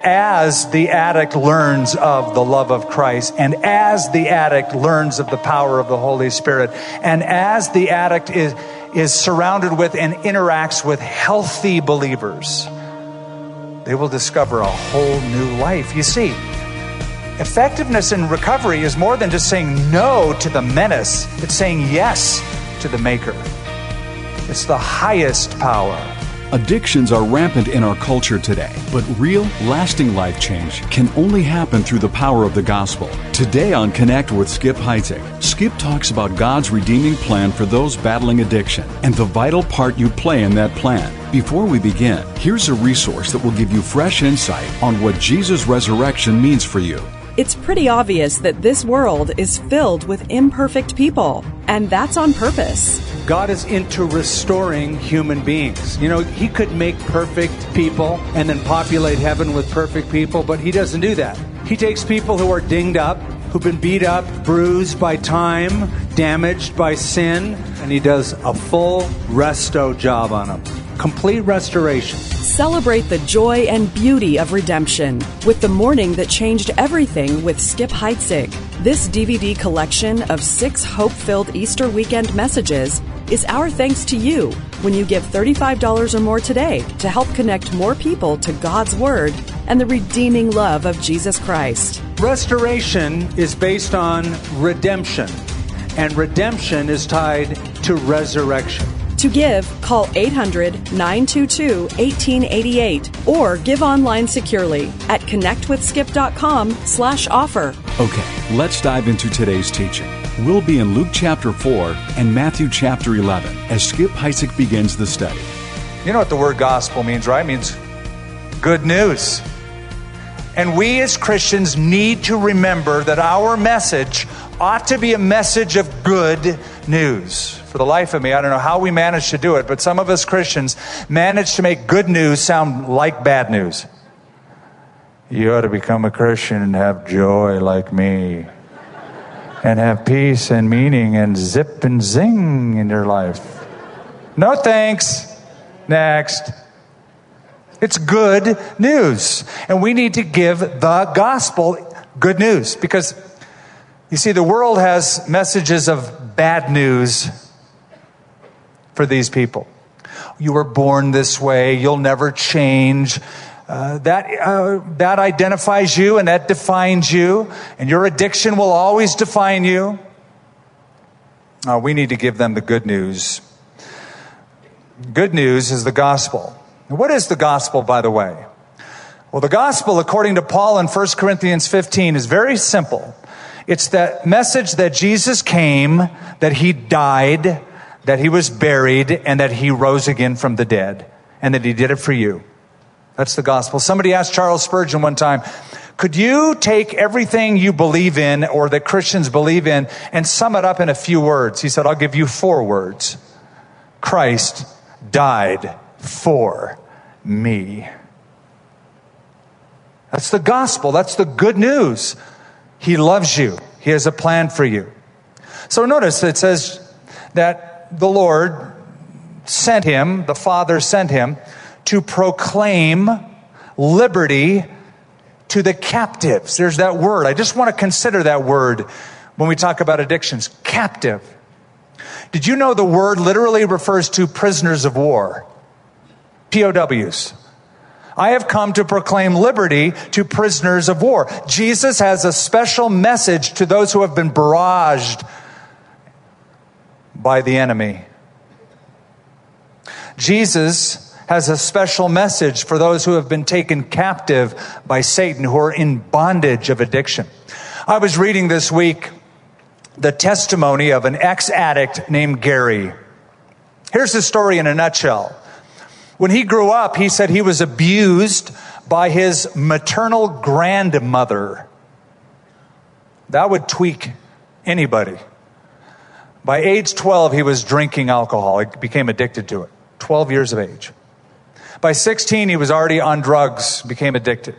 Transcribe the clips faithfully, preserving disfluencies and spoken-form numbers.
As the addict learns of the love of Christ, and as the addict learns of the power of the Holy Spirit, and as the addict is, is surrounded with and interacts with healthy believers, they will discover a whole new life. You see, effectiveness in recovery is more than just saying no to the menace. It's saying yes to the Maker. It's the highest power. Addictions are rampant in our culture today, but real, lasting life change can only happen through the power of the gospel. Today on Connect with Skip Heitzig, Skip talks about God's redeeming plan for those battling addiction and the vital part you play in that plan. Before we begin, here's a resource that will give you fresh insight on what Jesus' resurrection means for you. It's pretty obvious that this world is filled with imperfect people, and that's on purpose. God is into restoring human beings. You know, He could make perfect people and then populate heaven with perfect people, but He doesn't do that. He takes people who are dinged up, who've been beat up, bruised by time, damaged by sin, and He does a full resto job on them. Complete restoration. Celebrate the joy and beauty of redemption with The Morning That Changed Everything with Skip Heitzig. This D V D collection of six hope-filled Easter weekend messages is our thanks to you when you give thirty-five dollars or more today to help connect more people to God's Word and the redeeming love of Jesus Christ. Restoration is based on redemption, and redemption is tied to resurrection. To give, call eight hundred, nine two two, one eight eight eight or give online securely at connectwithskip.com slash offer. Okay, let's dive into today's teaching. We'll be in Luke chapter four and Matthew chapter eleven as Skip Heitzig begins the study. You know what the word gospel means, right? It means good news. And we as Christians need to remember that our message ought to be a message of good news. For the life of me, I don't know how we manage to do it, but some of us Christians manage to make good news sound like bad news. You ought to become a Christian and have joy like me, and have peace and meaning and zip and zing in your life. No thanks. Next. It's good news. And we need to give the gospel good news, because you see, the world has messages of bad news for these people. You were born this way. You'll never change. Uh, that uh, that identifies you and that defines you. And your addiction will always define you. Uh, we need to give them the good news. Good news is the gospel. What is the gospel, by the way? Well, the gospel, according to Paul in First Corinthians fifteen, is very simple. It's that message that Jesus came, that He died, that He was buried, and that He rose again from the dead, and that He did it for you. That's the gospel. Somebody asked Charles Spurgeon one time, could you take everything you believe in, or that Christians believe in, and sum it up in a few words? He said, I'll give you four words. Christ died for me. That's the gospel. That's the good news. He loves you. He has a plan for you. So notice it says that the Lord sent Him, the Father sent Him, to proclaim liberty to the captives. There's that word. I just want to consider that word when we talk about addictions. Captive. Did you know the word literally refers to prisoners of war? P O Ws. I have come to proclaim liberty to prisoners of war. Jesus has a special message to those who have been barraged by the enemy. Jesus has a special message for those who have been taken captive by Satan, who are in bondage of addiction. I was reading this week the testimony of an ex-addict named Gary. Here's his story in a nutshell. When he grew up, he said he was abused by his maternal grandmother. That would tweak anybody. By age twelve, he was drinking alcohol. He became addicted to it. twelve years of age. By sixteen, he was already on drugs, became addicted.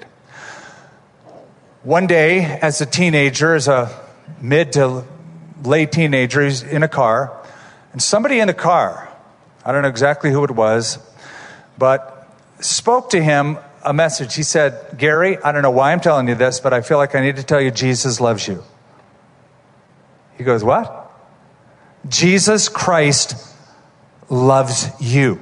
One day, as a teenager, as a mid to late teenager, he's in a car. And somebody in the car, I don't know exactly who it was, but spoke to him a message. He said, Gary, I don't know why I'm telling you this, but I feel like I need to tell you Jesus loves you. He goes, what? Jesus Christ loves you.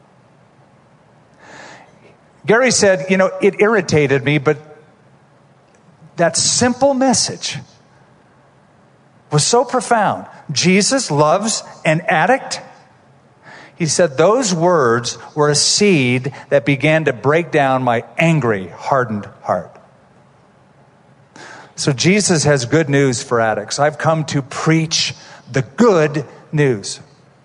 Gary said, you know, it irritated me, but that simple message was so profound. Jesus loves an addict. He said those words were a seed that began to break down my angry, hardened heart. So Jesus has good news for addicts. I've come to preach the good news.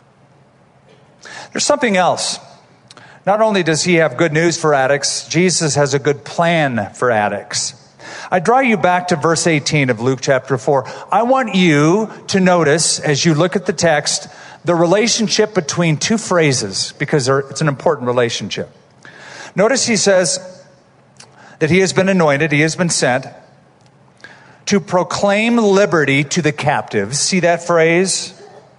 There's something else. Not only does he have good news for addicts, Jesus has a good plan for addicts. I draw you back to verse eighteen of Luke chapter four. I want you to notice, as you look at the text, the relationship between two phrases, because it's an important relationship. Notice he says that he has been anointed, he has been sent to proclaim liberty to the captives. See that phrase?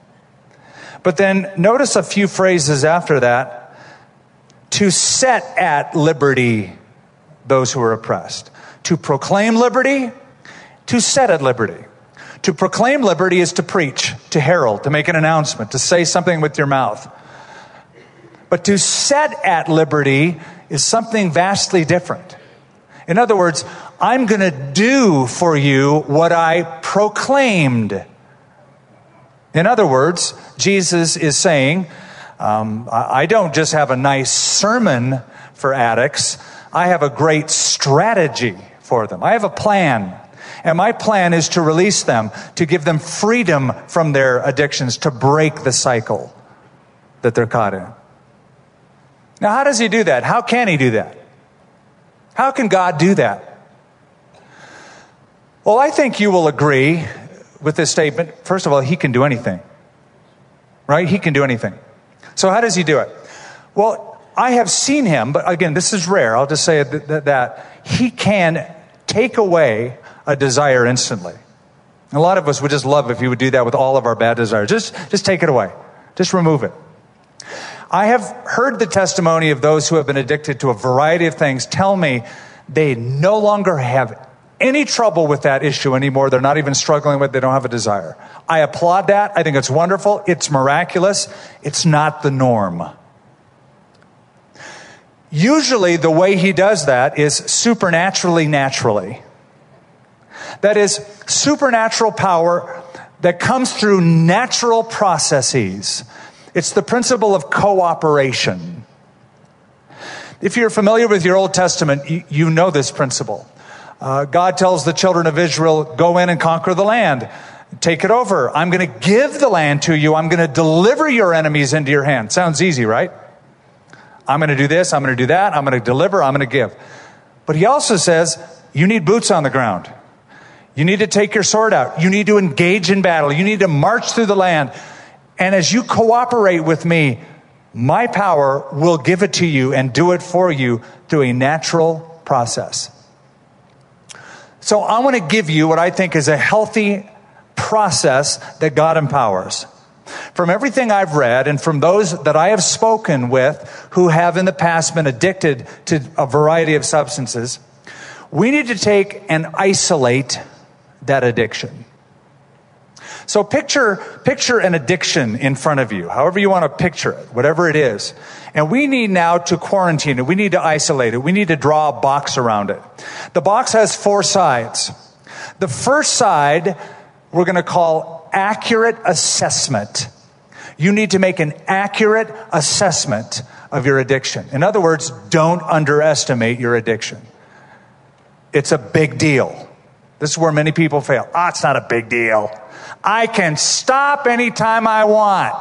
But then notice a few phrases after that. To set at liberty those who are oppressed. To proclaim liberty, to set at liberty. To proclaim liberty is to preach, to herald, to make an announcement, to say something with your mouth. But to set at liberty is something vastly different. In other words, I'm going to do for you what I proclaimed. In other words, Jesus is saying, um, I don't just have a nice sermon for addicts. I have a great strategy for them. I have a plan. And my plan is to release them, to give them freedom from their addictions, to break the cycle that they're caught in. Now, how does he do that? How can he do that? How can God do that? Well, I think you will agree with this statement. First of all, he can do anything. Right? He can do anything. So how does he do it? Well, I have seen him, but again, this is rare. I'll just say that, that he can take away a desire instantly. A lot of us would just love if he would do that with all of our bad desires. Just, just take it away. Just remove it. I have heard the testimony of those who have been addicted to a variety of things tell me they no longer have any trouble with that issue anymore. They're not even struggling with it. They don't have a desire. I applaud that. I think it's wonderful. It's miraculous. It's not the norm. Usually the way he does that is supernaturally naturally. That is supernatural power that comes through natural processes. It's the principle of cooperation. If you're familiar with your Old Testament, you, you know this principle. Uh, God tells the children of Israel, go in and conquer the land. Take it over. I'm going to give the land to you. I'm going to deliver your enemies into your hand. Sounds easy, right? I'm going to do this. I'm going to do that. I'm going to deliver. I'm going to give. But he also says, you need boots on the ground. You need to take your sword out. You need to engage in battle. You need to march through the land. And as you cooperate with me, my power will give it to you and do it for you through a natural process. So I want to give you what I think is a healthy process that God empowers. From everything I've read and from those that I have spoken with who have in the past been addicted to a variety of substances, we need to take and isolate that addiction. So picture, picture an addiction in front of you, however you want to picture it, whatever it is. And we need now to quarantine it. We need to isolate it. We need to draw a box around it. The box has four sides. The first side we're going to call accurate assessment. You need to make an accurate assessment of your addiction. In other words, don't underestimate your addiction. It's a big deal. This is where many people fail. Ah, oh, it's not a big deal. I can stop anytime I want.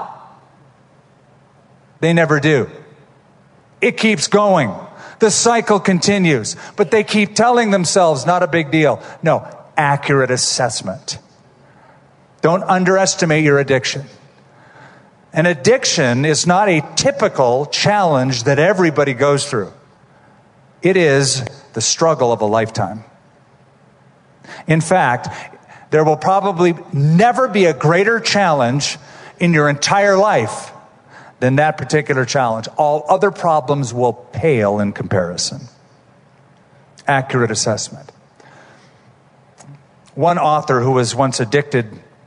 They never do. It keeps going. The cycle continues. But they keep telling themselves, not a big deal. No, accurate assessment. Don't underestimate your addiction. An addiction is not a typical challenge that everybody goes through. It is the struggle of a lifetime. In fact, there will probably never be a greater challenge in your entire life than that particular challenge. All other problems will pale in comparison. accurate assessment. One author who was once addicted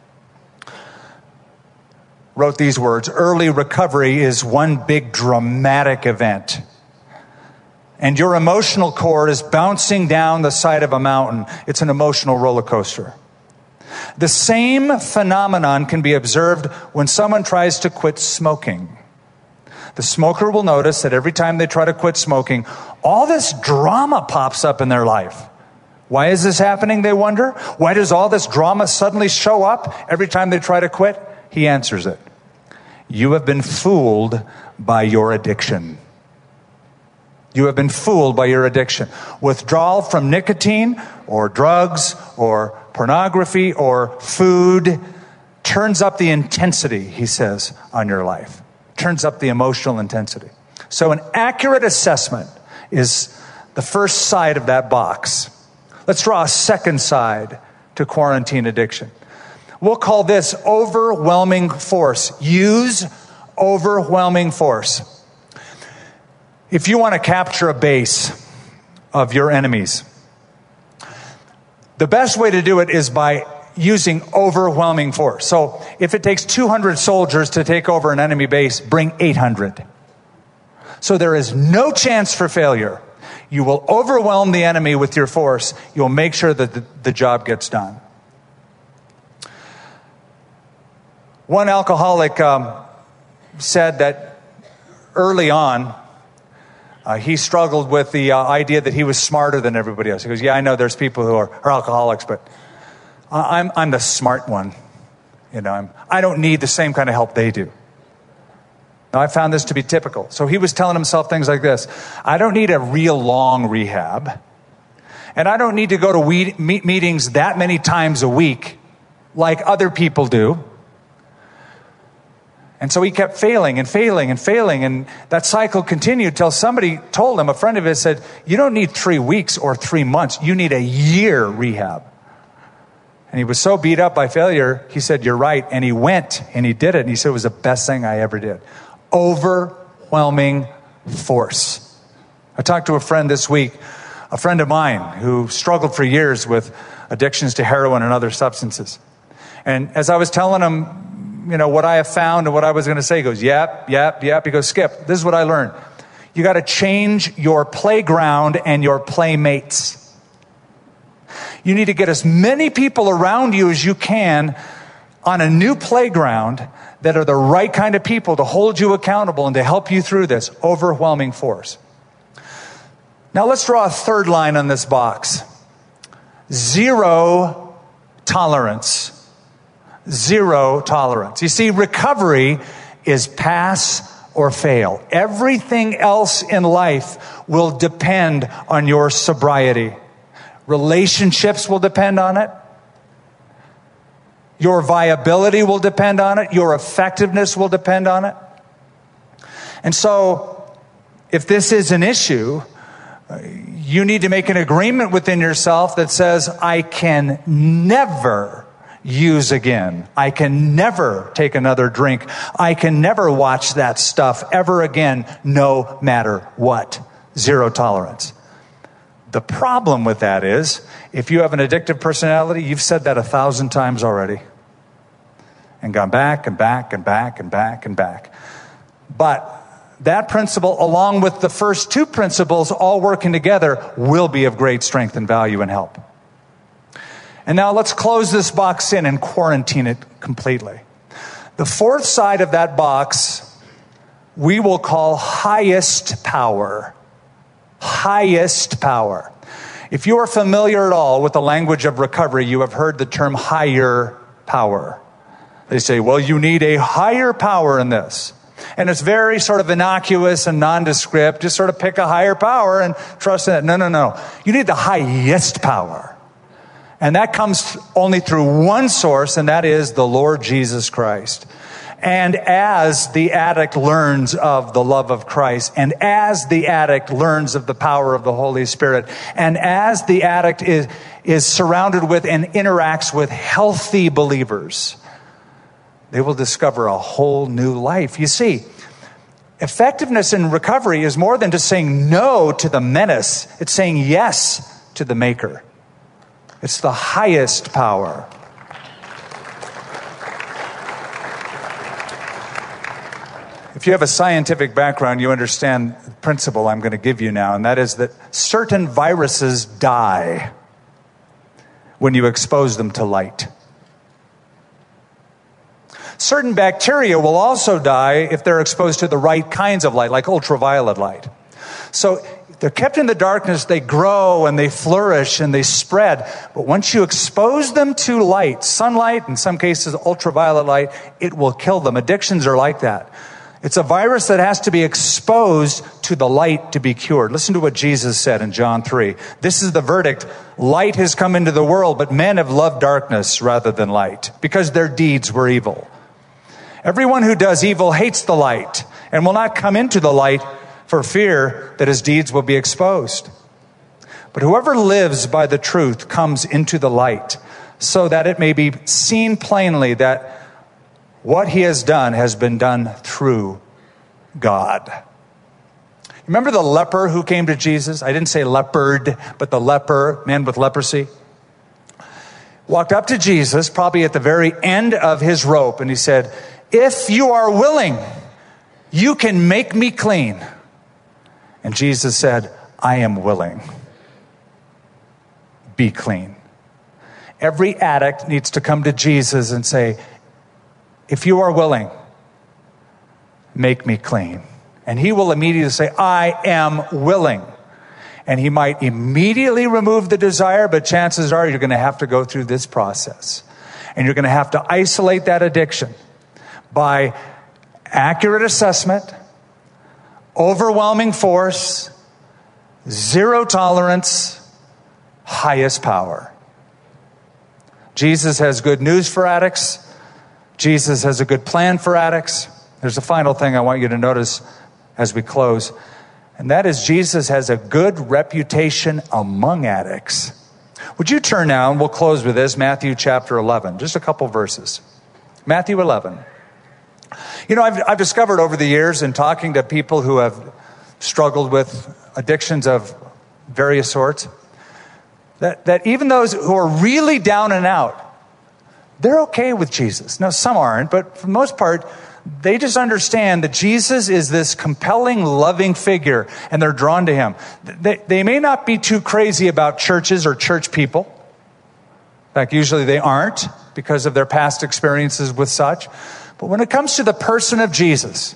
wrote these words: early recovery is one big dramatic event, and your emotional cord is bouncing down the side of a mountain. It's an emotional roller coaster. The same phenomenon can be observed when someone tries to quit smoking. The smoker will notice that every time they try to quit smoking, all this drama pops up in their life. Why is this happening, they wonder? Why does all this drama suddenly show up every time they try to quit? He answers it. You have been fooled by your addiction. You have been fooled by your addiction. Withdrawal from nicotine or drugs or pornography or food turns up the intensity, he says, on your life. Turns up the emotional intensity. So an accurate assessment is the first side of that box. Let's draw a second side to quarantine addiction. We'll call this overwhelming force. Use overwhelming force. If you want to capture a base of your enemies, the best way to do it is by using overwhelming force. So if it takes two hundred soldiers to take over an enemy base, bring eight hundred. So there is no chance for failure. You will overwhelm the enemy with your force. You'll make sure that the, the job gets done. One alcoholic um, said that early on, uh, he struggled with the uh, idea that he was smarter than everybody else. He goes, yeah, I know there's people who are, are alcoholics, but I'm, I'm the smart one. You know, I'm, I don't need the same kind of help they do. Now, I found this to be typical. So he was telling himself things like this: I don't need a real long rehab, and I don't need to go to we- meet meetings that many times a week like other people do. And so he kept failing and failing and failing, and that cycle continued till somebody told him, a friend of his said, you don't need three weeks or three months, you need a year rehab. And he was so beat up by failure, he said, you're right. And he went and he did it. And he said, it was the best thing I ever did. Overwhelming force. I talked to a friend this week, a friend of mine who struggled for years with addictions to heroin and other substances. And as I was telling him, you know, what I have found and what I was going to say, he goes, yep, yep, yep. He goes, Skip, this is what I learned. You got to change your playground and your playmates. You need to get as many people around you as you can on a new playground that are the right kind of people to hold you accountable and to help you through this overwhelming force. Now let's draw a third line on this box. Zero tolerance. Zero tolerance. You see, recovery is pass or fail. Everything else in life will depend on your sobriety. Relationships will depend on it. Your viability will depend on it. Your effectiveness will depend on it. And so, if this is an issue, you need to make an agreement within yourself that says, I can never use again. I can never take another drink. I can never watch that stuff ever again, no matter what. Zero tolerance. The problem with that is, if you have an addictive personality, you've said that a thousand times already. And gone back and back and back and back and back. But that principle, along with the first two principles, all working together, will be of great strength and value and help. And now let's close this box in and quarantine it completely. The fourth side of that box, we will call highest power. Highest power. If you are familiar at all with the language of recovery, you have heard the term higher power. They say, well, you need a higher power in this. And it's very sort of innocuous and nondescript. Just sort of pick a higher power and trust in it. No, no, no. You need the highest power. And that comes only through one source, and that is the Lord Jesus Christ. And as the addict learns of the love of Christ, and as the addict learns of the power of the Holy Spirit, and as the addict is, is surrounded with and interacts with healthy believers, they will discover a whole new life. You see, Effectiveness in recovery is more than just saying no to the menace. It's saying yes to the maker. It's the highest power. If you have a scientific background, you understand the principle I'm going to give you now, and that is that certain viruses die when you expose them to light. Certain bacteria will also die if they're exposed to the right kinds of light, like ultraviolet light. So they're kept in the darkness, they grow and they flourish and they spread. But once you expose them to light, sunlight, in some cases ultraviolet light, it will kill them. Addictions are like that. It's a virus that has to be exposed to the light to be cured. Listen to what Jesus said in John three. This is the verdict. Light has come into the world, but men have loved darkness rather than light, because their deeds were evil. Everyone who does evil hates the light and will not come into the light for fear that his deeds will be exposed. But whoever lives by the truth comes into the light, so that it may be seen plainly that what he has done has been done through God. Remember the leper who came to Jesus? I didn't say leopard, but the leper, man with leprosy. Walked up to Jesus, probably at the very end of his rope, and he said, "If you are willing, you can make me clean." And Jesus said, "I am willing. Be clean." Every addict needs to come to Jesus and say, "If you are willing, make me clean." And he will immediately say, "I am willing." And he might immediately remove the desire, but chances are you're going to have to go through this process. And you're going to have to isolate that addiction by accurate assessment, overwhelming force, zero tolerance, highest power. Jesus has good news for addicts. Jesus has a good plan for addicts. There's a final thing I want you to notice as we close, and that is Jesus has a good reputation among addicts. Would you turn now, and we'll close with this, Matthew chapter eleven, just a couple verses. Matthew eleven. You know, I've, I've discovered over the years in talking to people who have struggled with addictions of various sorts, that, that even those who are really down and out, they're okay with Jesus. Now, some aren't, but for the most part, they just understand that Jesus is this compelling, loving figure, and they're drawn to him. They, they may not be too crazy about churches or church people. In fact, usually they aren't because of their past experiences with such. But when it comes to the person of Jesus,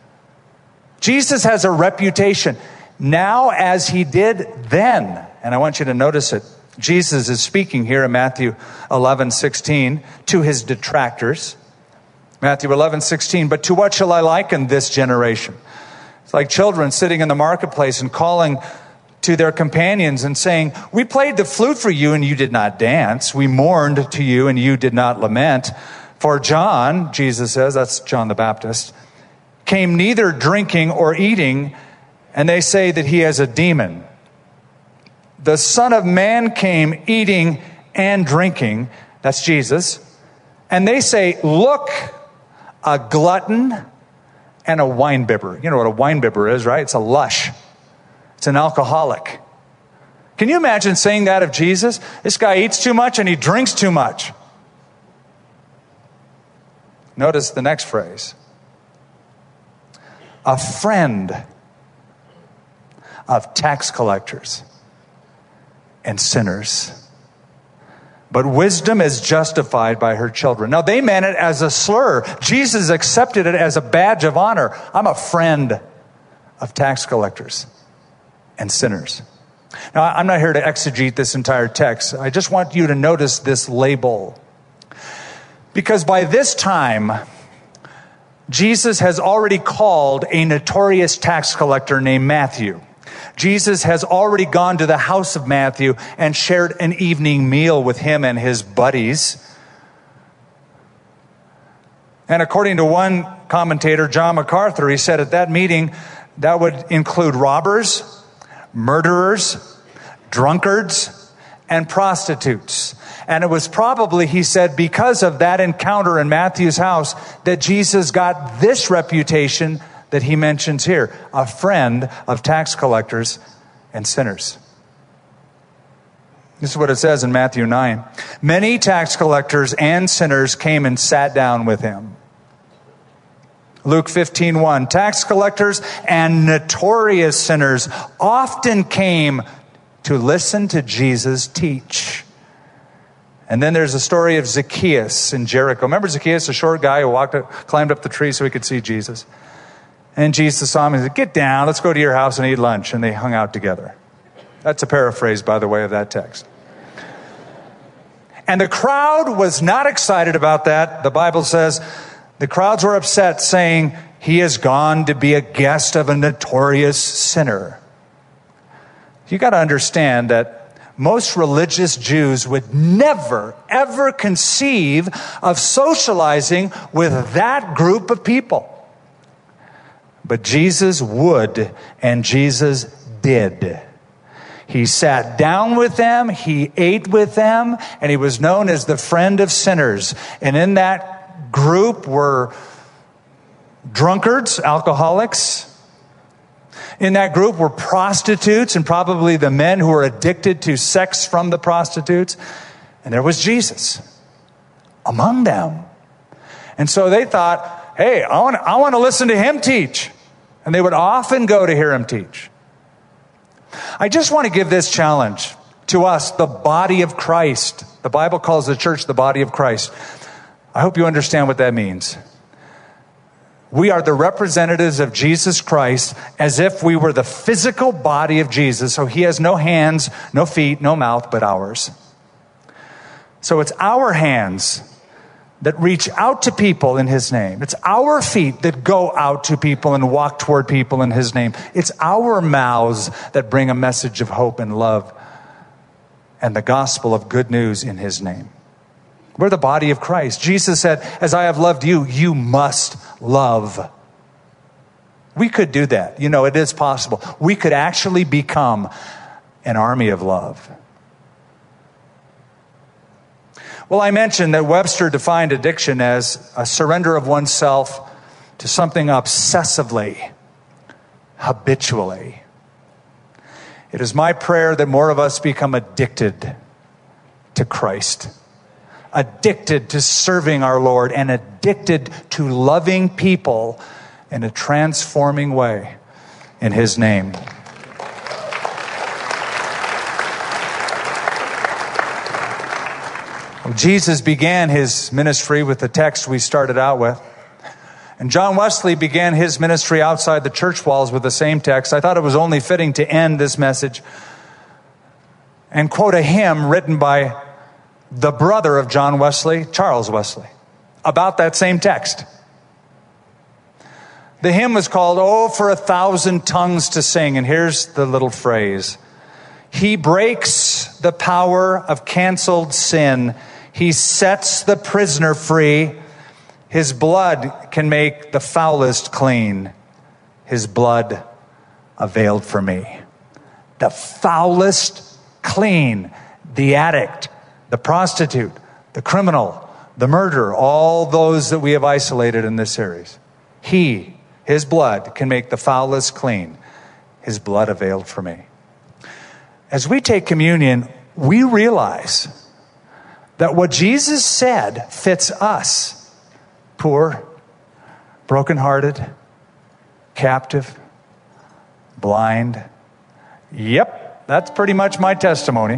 Jesus has a reputation now as he did then. And I want you to notice it. Jesus is speaking here in Matthew eleven sixteen to his detractors. Matthew eleven sixteen, "But to what shall I liken this generation?" It's like children sitting in the marketplace and calling to their companions and saying, "We played the flute for you and you did not dance. We mourned to you and you did not lament. For John," Jesus says, that's John the Baptist, "came neither drinking or eating, and they say that he has a demon. The Son of Man came eating and drinking," that's Jesus, "and they say, look, a glutton and a winebibber." You know what a winebibber is, right? It's a lush. It's an alcoholic. Can you imagine saying that of Jesus? This guy eats too much and he drinks too much. Notice the next phrase. A friend of tax collectors and sinners. But wisdom is justified by her children. Now, they meant it as a slur. Jesus accepted it as a badge of honor. I'm a friend of tax collectors and sinners. Now, I'm not here to exegete this entire text. I just want you to notice this label. Because by this time, Jesus has already called a notorious tax collector named Matthew. Jesus has already gone to the house of Matthew and shared an evening meal with him and his buddies. And according to one commentator, John MacArthur, he said at that meeting that would include robbers, murderers, drunkards, and prostitutes. And it was probably, he said, because of that encounter in Matthew's house that Jesus got this reputation that he mentions here, a friend of tax collectors and sinners. This is what it says in Matthew nine. Many tax collectors and sinners came and sat down with him. Luke fifteen one, tax collectors and notorious sinners often came to listen to Jesus teach. And then there's a story of Zacchaeus in Jericho. Remember Zacchaeus, a short guy who walked, up, climbed up the tree so he could see Jesus. And Jesus saw him and said, get down, let's go to your house and eat lunch. And they hung out together. That's a paraphrase, by the way, of that text. And the crowd was not excited about that. The Bible says the crowds were upset, saying, he has gone to be a guest of a notorious sinner. You got to understand that most religious Jews would never, ever conceive of socializing with that group of people. But Jesus would, and Jesus did. He sat down with them, he ate with them, and he was known as the friend of sinners. And in that group were drunkards, alcoholics. In that group were prostitutes and probably the men who were addicted to sex from the prostitutes. And there was Jesus among them. And so they thought, hey, I want, I want to listen to him teach. And they would often go to hear him teach. I just want to give this challenge to us, the body of Christ. The Bible calls the church the body of Christ. I hope you understand what that means. We are the representatives of Jesus Christ as if we were the physical body of Jesus. So he has no hands, no feet, no mouth, but ours. So it's our hands that reach out to people in his name. It's our feet that go out to people and walk toward people in his name. It's our mouths that bring a message of hope and love and the gospel of good news in his name. We're the body of Christ. Jesus said, as I have loved you, you must love. We could do that. You know, it is possible. We could actually become an army of love. Well, I mentioned that Webster defined addiction as a surrender of oneself to something obsessively, habitually. It is my prayer that more of us become addicted to Christ. Addicted to serving our Lord and addicted to loving people in a transforming way in his name. Well, Jesus began his ministry with the text we started out with. And John Wesley began his ministry outside the church walls with the same text. I thought it was only fitting to end this message and quote a hymn written by the brother of John Wesley, Charles Wesley, about that same text. The hymn was called, Oh, for a Thousand Tongues to Sing. And here's the little phrase. He breaks the power of canceled sin. He sets the prisoner free. His blood can make the foulest clean. His blood availed for me. The foulest clean. The addict, the prostitute, the criminal, the murderer, all those that we have isolated in this series. He, his blood, can make the foulest clean. His blood availed for me. As we take communion, we realize that what Jesus said fits us. Poor, brokenhearted, captive, blind. Yep, that's pretty much my testimony.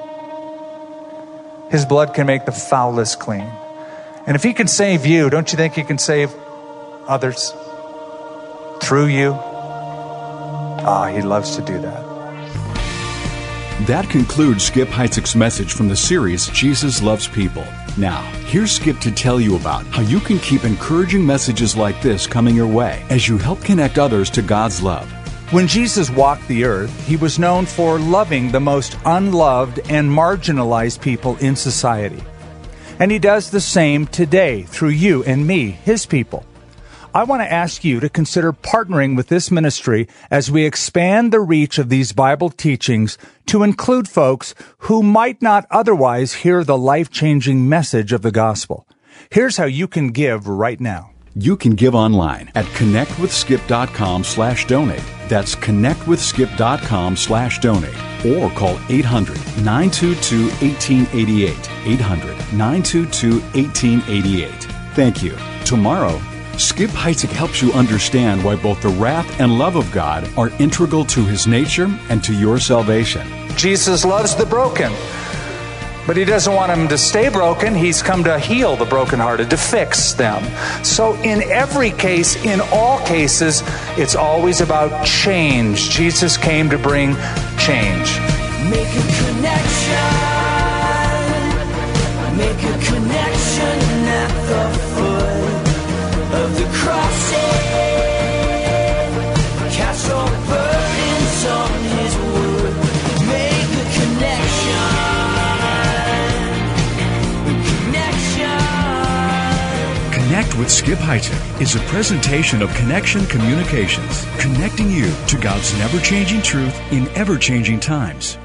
His blood can make the foulest clean. And if he can save you, don't you think he can save others through you? Ah, he loves to do that. That concludes Skip Heitzig's message from the series, Jesus Loves People. Now, here's Skip to tell you about how you can keep encouraging messages like this coming your way as you help connect others to God's love. When Jesus walked the earth, he was known for loving the most unloved and marginalized people in society. And he does the same today through you and me, his people. I want to ask you to consider partnering with this ministry as we expand the reach of these Bible teachings to include folks who might not otherwise hear the life-changing message of the gospel. Here's how you can give right now. You can give online at connectwithskip.com slash donate. That's connectwithskip.com slash donate. Or call eight hundred, nine two two, one eight eight eight. eight hundred, nine two two, one eight eight eight. Thank you. Tomorrow, Skip Heitzig helps you understand why both the wrath and love of God are integral to His nature and to your salvation. Jesus loves the broken, but He doesn't want them to stay broken. He's come to heal the brokenhearted, to fix them. So in every case, in all cases, it's always about change. Jesus came to bring change. Make a connection. Make a connection at the foot of the cross. Cast all burdens on His wood. Make a connection. Connect with Skip Heitzig is a presentation of Connection Communications, connecting you to God's never-changing truth in ever-changing times.